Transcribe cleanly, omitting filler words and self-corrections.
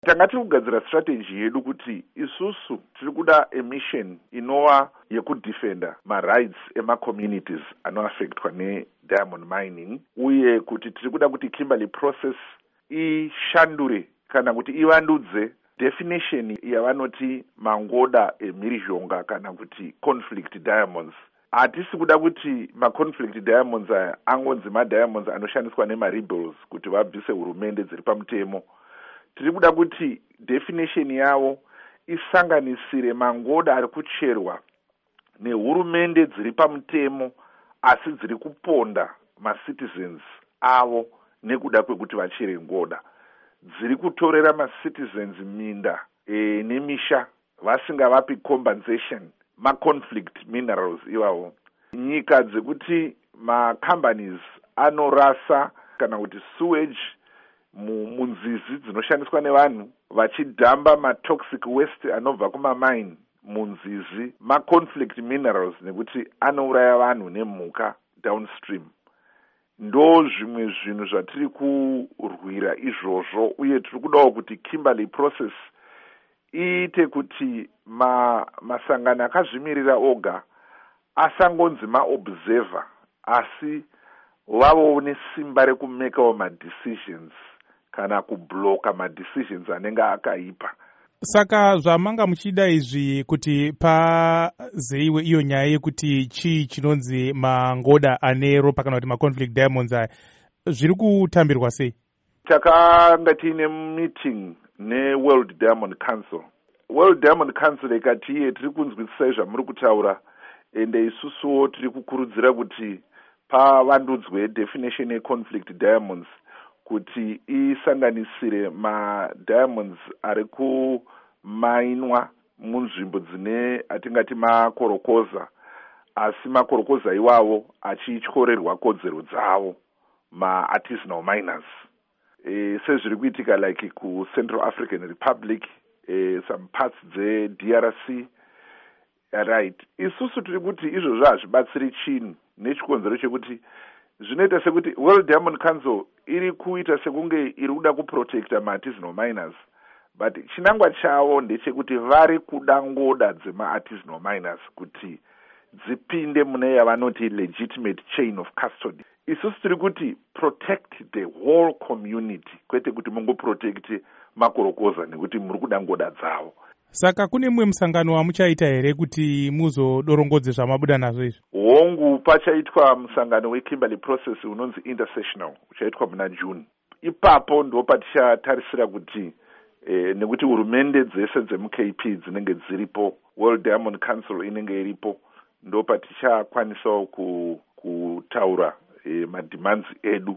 Tanga tiri kugadzira strategy yedu kuti isusu tiri kuda emission inova yekudefenda ma-rights ema-communities anoaffectwa ne-diamond mining, uye kuti tiri kuda kuti Kimberley process ishandure kana kuti ivandudze definition yavanoti mangoda emhirizhonga kana kuti conflict diamonds. Hatisi kuda kuti ma-conflict diamonds aya angonzi ma-diamonds anoshandiswa nema-rebels kuti vabvise hurumende dziri pamutemo. Tiri kuda kuti definition yavo isanganisire mangoda ari kucherwa nehurumende dziri pamutemo asi dziri kuponda ma-citizens avo nekuda kwekuti vachere ngoda. Dziri kutorera ma-citizens minda nemisha vasingavapi compensation ma-conflict minerals ivavo. Nyika dzekuti ma-companies anorasa kana kuti sewage munzizi dzinoshandiswa nevanhu vachidhamba ma-toxic waste anobva kuma-mine munzizi, ma-conflict minerals nekuti anouraya vanhu nemhuka downstream. Ndo zvimwe zvinhu zvatiri kurwira izvozvo, uye tiri kudawo kuti Kimberley process iite kuti masangano akazvimirira oga asangonzi ma-observer asi vavo nesimba rekumekawo ma-decisions kana kubloka ma-decisions anenge akaipa. Saka zvamanga muchida izvi kuti pazeiwe iyo nyaya yekuti chii chinonzi mangoda ane ropa kana kuti ma-conflict diamonds aya zviri kutambirwa sei? Takanga tiine meeting ne-World Diamond Council. World Diamond Council ikati iye tiri kunzwisisai zvamuri kutaura, ende isusuwo tiri kukurudzira kuti pavandudzwe definition ye-conflict diamonds kuti isanganisire ma-diamonds ari kumainwa munzvimbo dzine atingati makorokoza, asi makorokoza iwavo achityorerwa kodzero dzavo, ma-artisanal miners. Sezviri kuitika like ku Central African Republic, some parts dze-DRC. Right. Isusu tiri kuti izvozvo hazvibatsiri chinhu nechikonzero chekuti zvinoita sekuti World Diamond Council iri kuita sekunge iri kuda kuprotecta ma-artisanal miners, but chinangwa chavo ndechekuti vari kuda ngoda dzema-artisanal miners kuti dzipinde mune yavanoti legitimate chain of custody. Isusu tiri kuti protect the whole community, kwete kuti mungoprotect makorokoza nekuti muri kuda ngoda dzavo. Saka kune mumwe musangano wamuchaita here kuti muzodorongodze zvamabuda nazvo izvi? Hongu, pachaitwa musangano we-Kimberley process unonzi intersessional, uchaitwa muna June. Ipapo ndo patichatarisira kuti nekuti hurumende dzese dzemu-KP dzinenge dziripo, World Diamond Council inenge iripo, ndo patichakwanisawo kutaura ma-demands edu